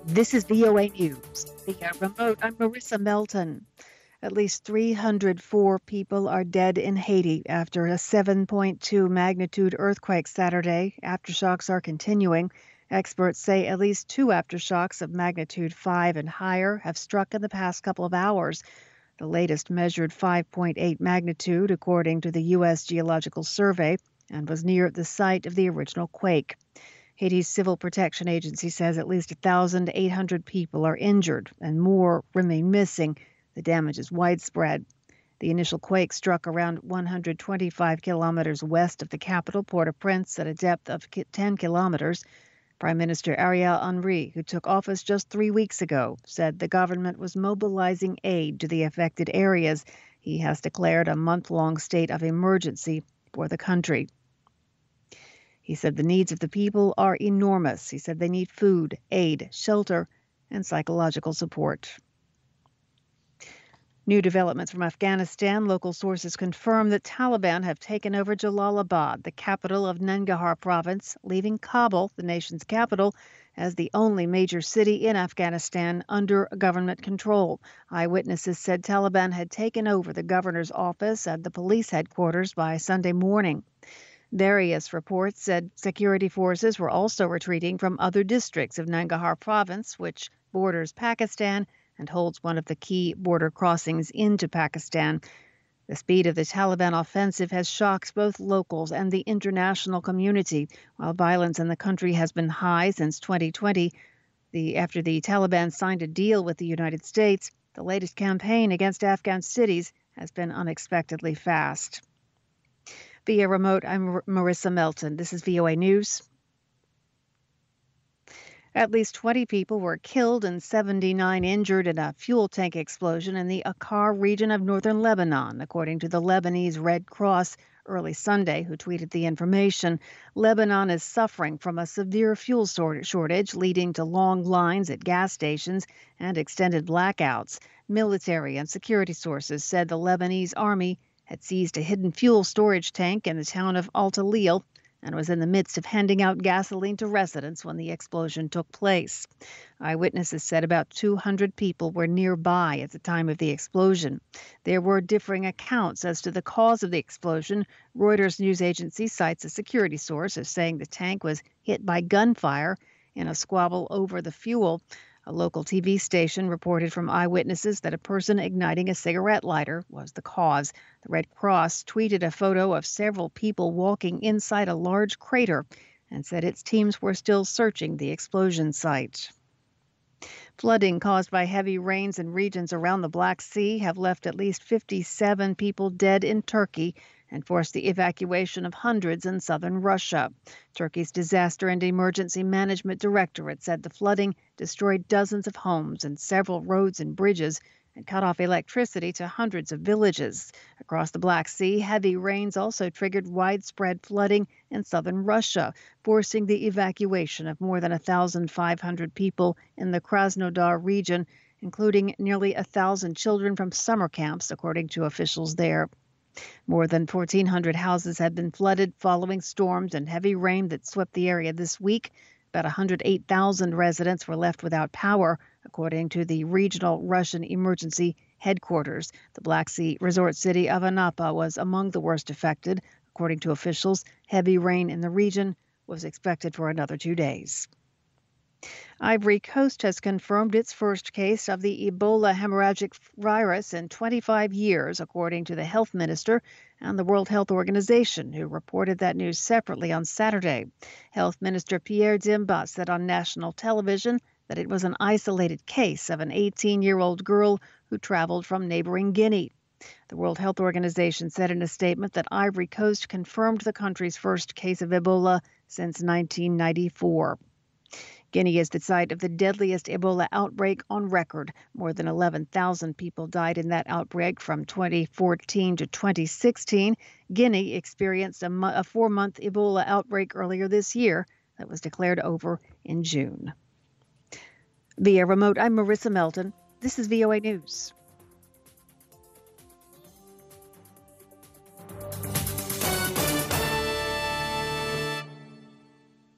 This is VOA News. Via remote, I'm Marissa Melton. At least 304 people are dead in Haiti after a 7.2 magnitude earthquake Saturday. Aftershocks are continuing. Experts say at least two aftershocks of magnitude 5 and higher have struck in the past couple of hours. The latest measured 5.8 magnitude, according to the U.S. Geological Survey, and was near the site of the original quake. Haiti's Civil Protection Agency says at least 1,800 people are injured and more remain missing. The damage is widespread. The initial quake struck around 125 kilometers west of the capital, Port-au-Prince, at a depth of 10 kilometers. Prime Minister Ariel Henry, who took office just 3 weeks ago, said the government was mobilizing aid to the affected areas. He has declared a month-long state of emergency for the country. He said the needs of the people are enormous. He said they need food, aid, shelter, and psychological support. New developments from Afghanistan. Local sources confirm that Taliban have taken over Jalalabad, the capital of Nangarhar province, leaving Kabul, the nation's capital, as the only major city in Afghanistan under government control. Eyewitnesses said Taliban had taken over the governor's office and the police headquarters by Sunday morning. Various reports said security forces were also retreating from other districts of Nangarhar province, which borders Pakistan and holds one of the key border crossings into Pakistan. The speed of the Taliban offensive has shocked both locals and the international community. While violence in the country has been high since 2020, after the Taliban signed a deal with the United States, the latest campaign against Afghan cities has been unexpectedly fast. Via remote, I'm Marissa Melton. This is VOA News. At least 20 people were killed and 79 injured in a fuel tank explosion in the Akkar region of northern Lebanon, according to the Lebanese Red Cross early Sunday, who tweeted the information. Lebanon is suffering from a severe fuel shortage, leading to long lines at gas stations and extended blackouts. Military and security sources said the Lebanese army had seized a hidden fuel storage tank in the town of Al-Talil and was in the midst of handing out gasoline to residents when the explosion took place. Eyewitnesses said about 200 people were nearby at the time of the explosion. There were differing accounts as to the cause of the explosion. Reuters news agency cites a security source as saying the tank was hit by gunfire in a squabble over the fuel. A local TV station reported from eyewitnesses that a person igniting a cigarette lighter was the cause. The Red Cross tweeted a photo of several people walking inside a large crater and said its teams were still searching the explosion site. Flooding caused by heavy rains in regions around the Black Sea have left at least 57 people dead in Turkey and forced the evacuation of hundreds in southern Russia. Turkey's Disaster and Emergency Management Directorate said the flooding destroyed dozens of homes and several roads and bridges and cut off electricity to hundreds of villages. Across the Black Sea, heavy rains also triggered widespread flooding in southern Russia, forcing the evacuation of more than 1,500 people in the Krasnodar region, including nearly 1,000 children from summer camps, according to officials there. More than 1,400 houses have been flooded following storms and heavy rain that swept the area this week. About 108,000 residents were left without power, according to the regional Russian emergency headquarters. The Black Sea resort city of Anapa was among the worst affected. According to officials, heavy rain in the region was expected for another 2 days. Ivory Coast has confirmed its first case of the Ebola hemorrhagic virus in 25 years, according to the health minister and the World Health Organization, who reported that news separately on Saturday. Health Minister Pierre Dimba said on national television that it was an isolated case of an 18-year-old girl who traveled from neighboring Guinea. The World Health Organization said in a statement that Ivory Coast confirmed the country's first case of Ebola since 1994. Guinea is the site of the deadliest Ebola outbreak on record. More than 11,000 people died in that outbreak from 2014 to 2016. Guinea experienced a 4-month Ebola outbreak earlier this year that was declared over in June. Via remote, I'm Marissa Melton. This is VOA News.